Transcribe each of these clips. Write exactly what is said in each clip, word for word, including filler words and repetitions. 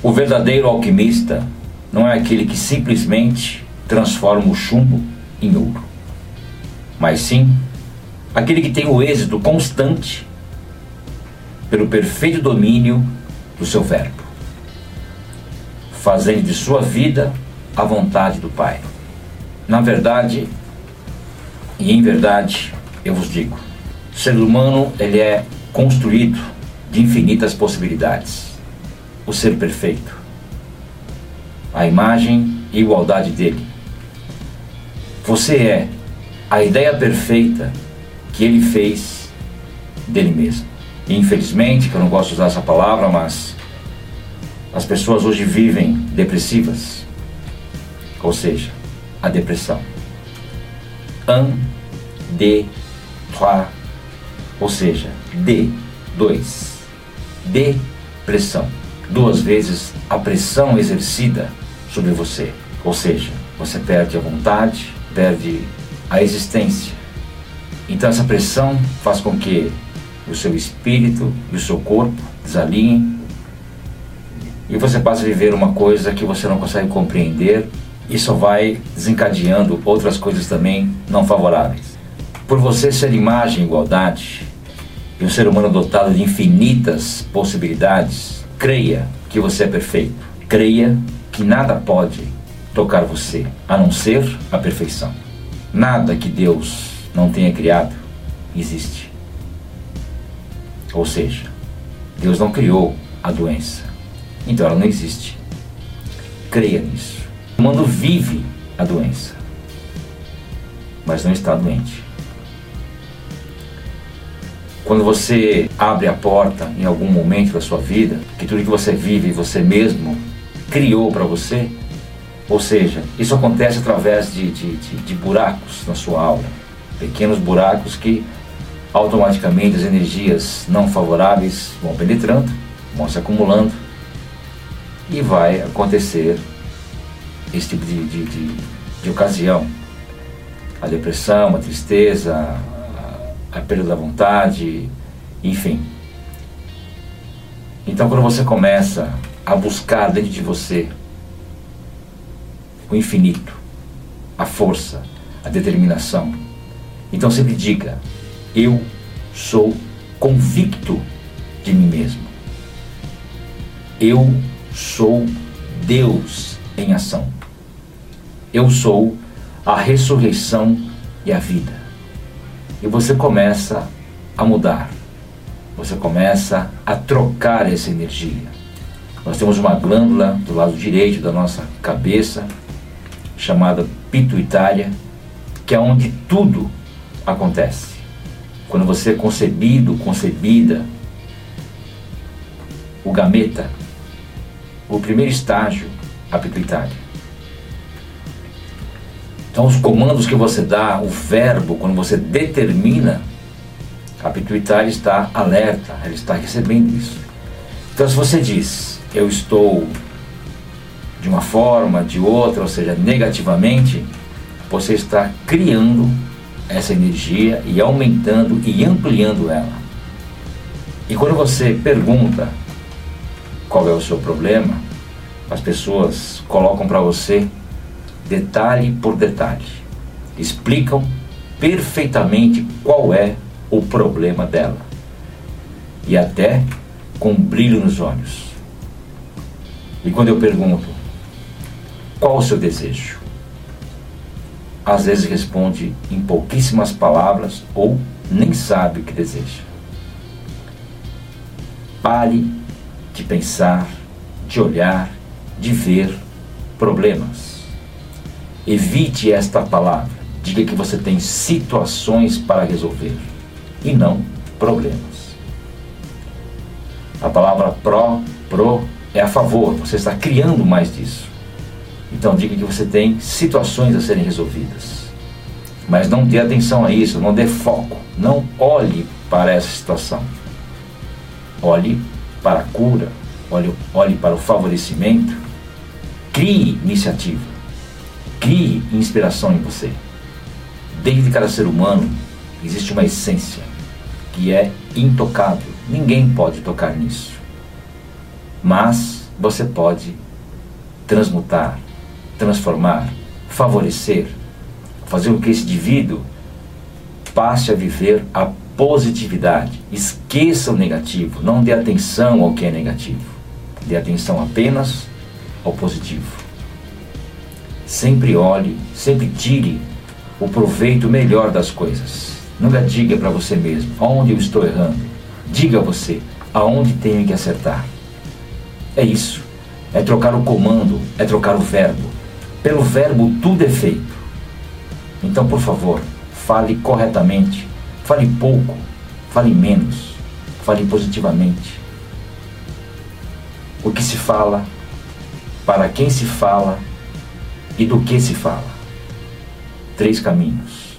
O verdadeiro alquimista não é aquele que simplesmente transforma o chumbo em ouro, mas sim aquele que tem o êxito constante pelo perfeito domínio do seu verbo, fazendo de sua vida a vontade do Pai. Na verdade, e em verdade, eu vos digo, o ser humano ele é construído de infinitas possibilidades. O ser perfeito, a imagem e igualdade dele. Você é a ideia perfeita que ele fez dele mesmo. E infelizmente, que eu não gosto de usar essa palavra, mas as pessoas hoje vivem depressivas, ou seja, a depressão. Un, deux, trois, ou seja, D, dois. Depressão. Duas vezes a pressão exercida sobre você. Ou seja, você perde a vontade, perde a existência. Então essa pressão faz com que o seu espírito e o seu corpo desalinhem e você passa a viver uma coisa que você não consegue compreender e só vai desencadeando outras coisas também não favoráveis. Por você ser imagem e igualdade e um ser humano dotado de infinitas possibilidades, creia que você é perfeito. Creia que nada pode tocar você, a não ser a perfeição. Nada que Deus não tenha criado existe. Ou seja, Deus não criou a doença, então ela não existe. Creia nisso. O mundo vive a doença, mas não está doente. Quando você abre a porta em algum momento da sua vida, que tudo que você vive você mesmo criou para você, ou seja, isso acontece através de, de, de, de buracos na sua aura, pequenos buracos que automaticamente as energias não favoráveis vão penetrando, vão se acumulando e vai acontecer esse tipo de, de, de, de ocasião. A depressão, a tristeza, a, a perda da vontade, enfim. Então quando você começa a buscar dentro de você o infinito, a força, a determinação, então sempre diga: eu sou convicto de mim mesmo. Eu sou Deus em ação. Eu sou a ressurreição e a vida. E você começa a mudar. Você começa a trocar essa energia. Nós temos uma glândula do lado direito da nossa cabeça, chamada pituitária, que é onde tudo acontece. Quando você é concebido, concebida, o gameta, o primeiro estágio, a pituitária. Então os comandos que você dá, o verbo, quando você determina, a pituitária está alerta, ela está recebendo isso. Então se você diz: eu estou de uma forma, de outra, ou seja, negativamente, você está criando essa energia e aumentando e ampliando ela. E quando você pergunta qual é o seu problema, as pessoas colocam para você detalhe por detalhe, explicam perfeitamente qual é o problema dela, e até com brilho nos olhos. E quando eu pergunto: qual o seu desejo? Às vezes responde em pouquíssimas palavras ou nem sabe o que deseja. Pare de pensar, de olhar, de ver problemas. Evite esta palavra. Diga que você tem situações para resolver e não problemas. A palavra pró, pro é a favor. Você está criando mais disso. Então diga que você tem situações a serem resolvidas. Mas não dê atenção a isso, não dê foco. Não olhe para essa situação. Olhe para a cura, olhe, olhe para o favorecimento. Crie iniciativa. Crie inspiração em você. Dentro de cada ser humano existe uma essência que é intocável. Ninguém pode tocar nisso. Mas você pode transmutar, transformar, favorecer, fazer com que esse indivíduo passe a viver a positividade. Esqueça o negativo, não dê atenção ao que é negativo. Dê atenção apenas ao positivo. Sempre olhe, sempre tire o proveito melhor das coisas. Nunca diga para você mesmo aonde eu estou errando. Diga a você aonde tenho que acertar. É isso. É trocar o comando, é trocar o verbo. Pelo verbo tudo é feito. Então, por favor, fale corretamente. Fale pouco, fale menos. Fale positivamente. O que se fala, para quem se fala e do que se fala. Três caminhos.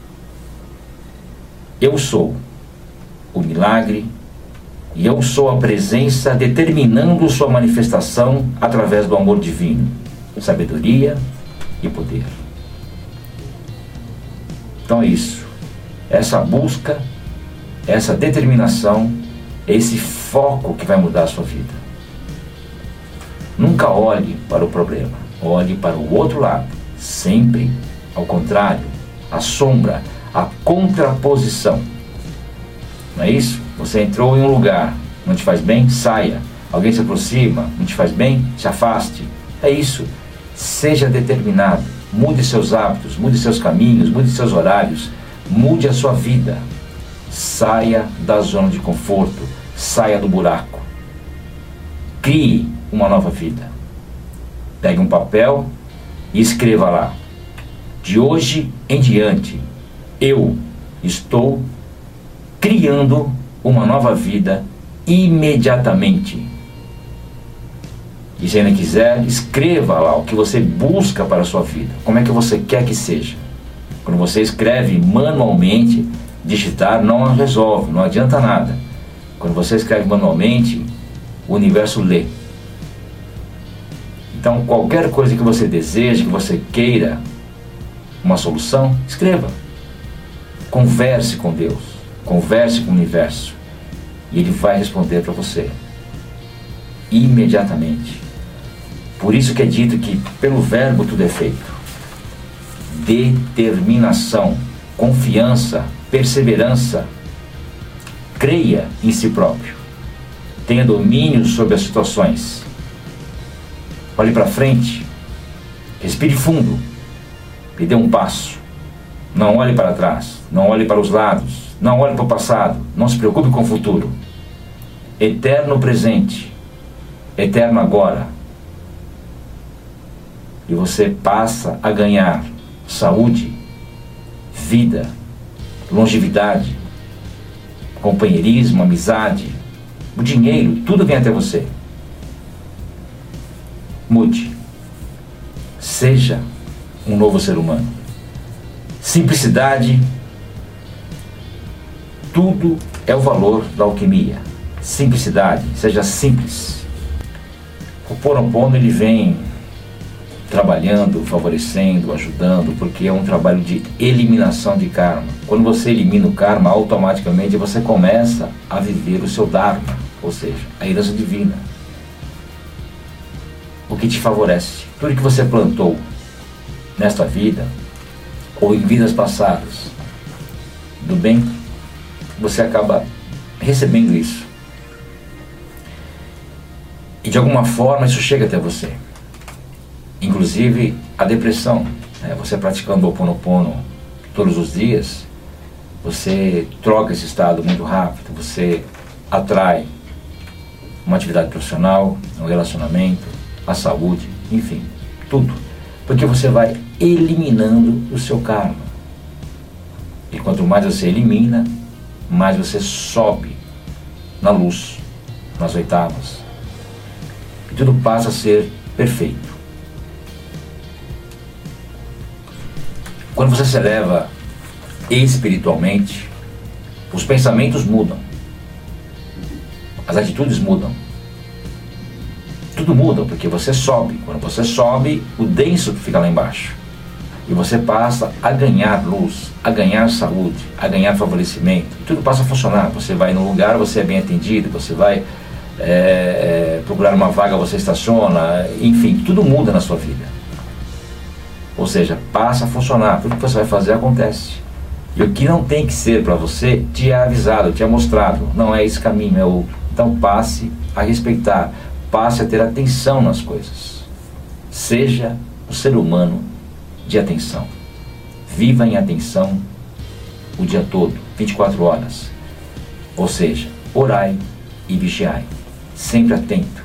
Eu sou o milagre e eu sou a presença determinando sua manifestação através do amor divino, sabedoria e poder. Então é isso. Essa busca, essa determinação, esse foco que vai mudar a sua vida. Nunca olhe para o problema, olhe para o outro lado. Sempre ao contrário, a sombra, a contraposição. Não é isso? Você entrou em um lugar, não te faz bem? Saia. Alguém se aproxima, não te faz bem? Se afaste. É isso. Seja determinado. Mude seus hábitos, mude seus caminhos, mude seus horários. Mude a sua vida. Saia da zona de conforto. Saia do buraco. Crie uma nova vida. Pegue um papel e escreva lá: de hoje em diante, eu estou criando uma nova vida imediatamente. E se ainda quiser, escreva lá o que você busca para a sua vida. Como é que você quer que seja. Quando você escreve manualmente, digitar não resolve, não adianta nada. Quando você escreve manualmente, o universo lê. Então, qualquer coisa que você deseje, que você queira uma solução, escreva. Converse com Deus, converse com o universo, e ele vai responder para você imediatamente. Por isso que é dito que pelo verbo tudo é feito. Determinação, confiança, perseverança. Creia em si próprio. Tenha domínio sobre as situações. Olhe para frente. Respire fundo. E dê um passo. Não olhe para trás. Não olhe para os lados. Não olhe para o passado. Não se preocupe com o futuro. Eterno presente. Eterno agora. E você passa a ganhar saúde, vida, longevidade, companheirismo, amizade, o dinheiro, tudo vem até você. Mude. Seja um novo ser humano. Simplicidade. Tudo é o valor da alquimia. Simplicidade. Seja simples. O Ho'oponopono, ele vem trabalhando, favorecendo, ajudando, porque é um trabalho de eliminação de karma. Quando você elimina o karma, automaticamente você começa a viver o seu dharma, ou seja, a herança divina. O que te favorece. Tudo que você plantou nesta vida, ou em vidas passadas, do bem, você acaba recebendo isso. E de alguma forma isso chega até você. Inclusive a depressão, né? Você praticando o Ho'oponopono todos os dias, você troca esse estado muito rápido, você atrai uma atividade profissional, um relacionamento, a saúde, enfim, tudo. Porque você vai eliminando o seu karma. E quanto mais você elimina, mais você sobe na luz, nas oitavas. E tudo passa a ser perfeito. Quando você se eleva espiritualmente, os pensamentos mudam, as atitudes mudam, tudo muda, porque você sobe. Quando você sobe, o denso fica lá embaixo, e você passa a ganhar luz, a ganhar saúde, a ganhar favorecimento, e tudo passa a funcionar. Você vai num lugar, você é bem atendido, você vai é, é, procurar uma vaga, você estaciona, enfim, tudo muda na sua vida. Ou seja, passa a funcionar, tudo que você vai fazer acontece. E o que não tem que ser para você, te é avisado, te é mostrado, não é esse caminho, é outro. Então passe a respeitar, passe a ter atenção nas coisas. Seja um ser humano de atenção. Viva em atenção o dia todo, vinte e quatro horas. Ou seja, orai e vigiai, sempre atento.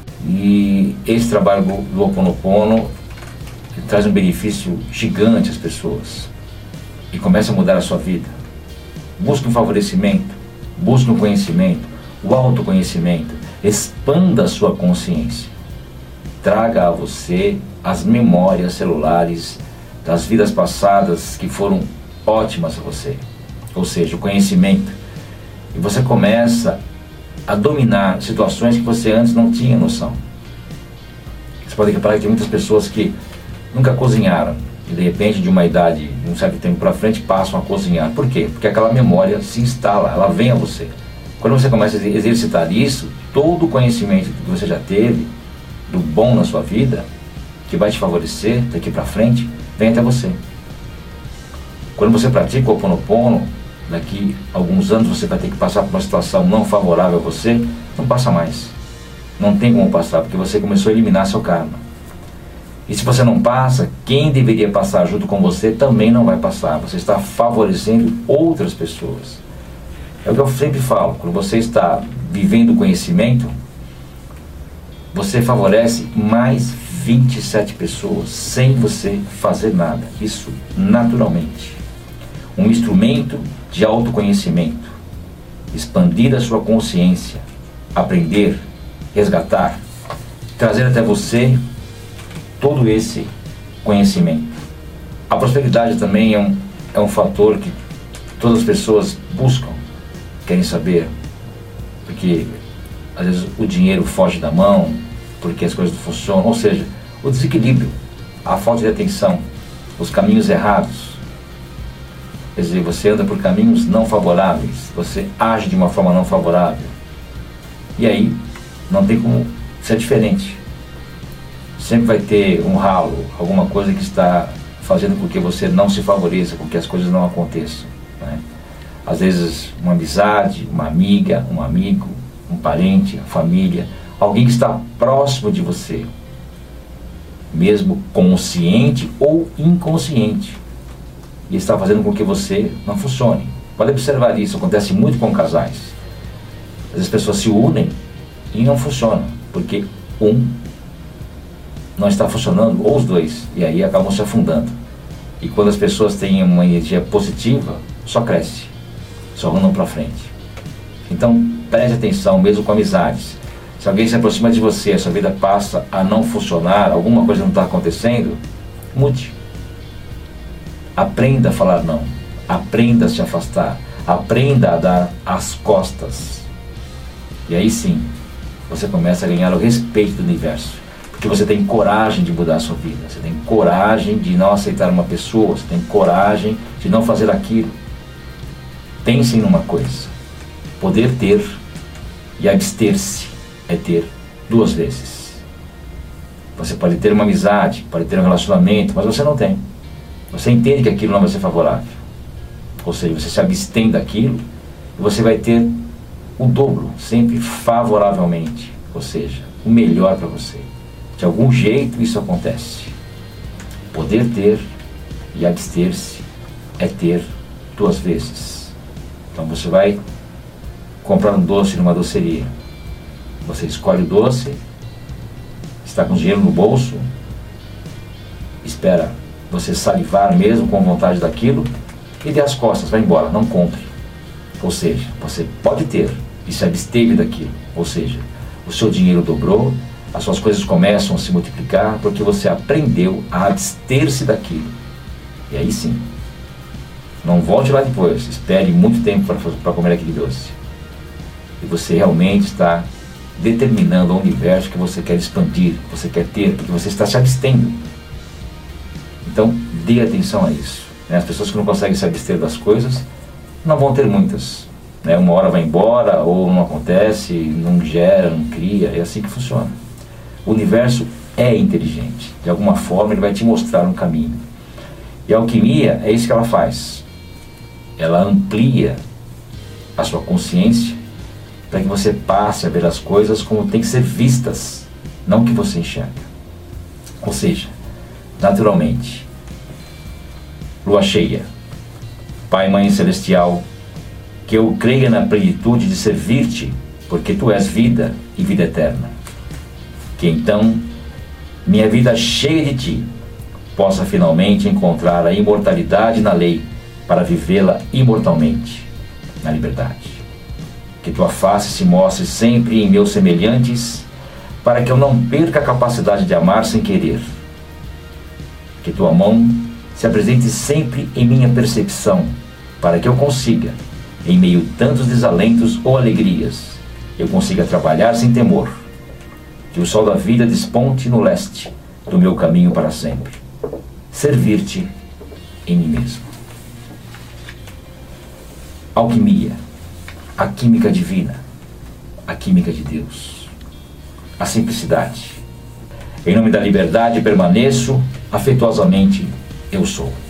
E esse trabalho do Ho Oponopono traz um benefício gigante às pessoas e começa a mudar a sua vida. Busque um favorecimento, busque um conhecimento, o autoconhecimento, expanda a sua consciência. Traga a você as memórias celulares das vidas passadas que foram ótimas a você, ou seja, o conhecimento. E você começa a dominar situações que você antes não tinha noção. Você pode reparar que tem muitas pessoas que nunca cozinharam e de repente, de uma idade, de um certo tempo para frente, passam a cozinhar. Por quê? Porque aquela memória se instala, ela vem a você. Quando você começa a exercitar isso, todo o conhecimento que você já teve do bom na sua vida, que vai te favorecer daqui para frente, vem até você. Quando você pratica o Ho Oponopono, daqui a alguns anos você vai ter que passar por uma situação não favorável a você, não passa mais. Não tem como passar, porque você começou a eliminar seu karma. E se você não passa, quem deveria passar junto com você também não vai passar. Você está favorecendo outras pessoas. É o que eu sempre falo, quando você está vivendo o conhecimento, você favorece mais vinte e sete pessoas sem você fazer nada. Isso naturalmente. Um instrumento de autoconhecimento. Expandir a sua consciência. Aprender, resgatar, trazer até você todo esse conhecimento. A prosperidade também é um, é um fator que todas as pessoas buscam, querem saber, porque às vezes o dinheiro foge da mão, porque as coisas não funcionam, ou seja, o desequilíbrio, a falta de atenção, os caminhos errados. Quer dizer, você anda por caminhos não favoráveis, você age de uma forma não favorável. E aí, não tem como ser diferente. Sempre vai ter um ralo, alguma coisa que está fazendo com que você não se favoreça, com que as coisas não aconteçam, né? Às vezes uma amizade, uma amiga, um amigo, um parente, a família, alguém que está próximo de você, mesmo consciente ou inconsciente, e está fazendo com que você não funcione. Pode observar isso, acontece muito com casais. Às vezes as pessoas se unem e não funcionam, porque um não está funcionando, ou os dois, e aí acabam se afundando. E quando as pessoas têm uma energia positiva, só cresce, só andam para frente. Então preste atenção, mesmo com amizades. Se alguém se aproxima de você, a sua vida passa a não funcionar, alguma coisa não está acontecendo, mude. Aprenda a falar não, aprenda a se afastar, aprenda a dar as costas. E aí sim, você começa a ganhar o respeito do universo. Porque você tem coragem de mudar a sua vida, você tem coragem de não aceitar uma pessoa, você tem coragem de não fazer aquilo. Pensem numa coisa, poder ter e abster-se é ter duas vezes. Você pode ter uma amizade, pode ter um relacionamento, mas você não tem. Você entende que aquilo não vai ser favorável. Ou seja, você se abstém daquilo e você vai ter o dobro, sempre favoravelmente. Ou seja, o melhor para você. De algum jeito isso acontece. Poder ter e abster-se é ter duas vezes. Então você vai comprar um doce numa doceria. Você escolhe o doce, está com dinheiro no bolso, espera você salivar mesmo com vontade daquilo e dê as costas, vai embora, não compre. Ou seja, você pode ter e se absteve daquilo. Ou seja, o seu dinheiro dobrou, as suas coisas começam a se multiplicar porque você aprendeu a abster-se daquilo. E aí sim, não volte lá depois, espere muito tempo para comer aquele doce. E você realmente está determinando ao universo que você quer expandir, que você quer ter, porque você está se abstendo. Então, dê atenção a isso. As pessoas que não conseguem se abster das coisas, não vão ter muitas. né? Uma hora vai embora, ou não acontece, não gera, não cria, é assim que funciona. O universo é inteligente, de alguma forma ele vai te mostrar um caminho. E a alquimia é isso que ela faz. Ela amplia a sua consciência para que você passe a ver as coisas como tem que ser vistas, não que você enxerga. Ou seja, naturalmente, lua cheia, Pai, Mãe Celestial, que eu creia na plenitude de servir-te, porque tu és vida e vida eterna. Que então, minha vida cheia de ti, possa finalmente encontrar a imortalidade na lei, para vivê-la imortalmente, na liberdade. Que tua face se mostre sempre em meus semelhantes, para que eu não perca a capacidade de amar sem querer. Que tua mão se apresente sempre em minha percepção, para que eu consiga, em meio a tantos desalentos ou alegrias, eu consiga trabalhar sem temor. Que o sol da vida desponte no leste do meu caminho para sempre. Servir-te em mim mesmo. Alquimia, a química divina, a química de Deus, a simplicidade. Em nome da liberdade permaneço, afetuosamente eu sou.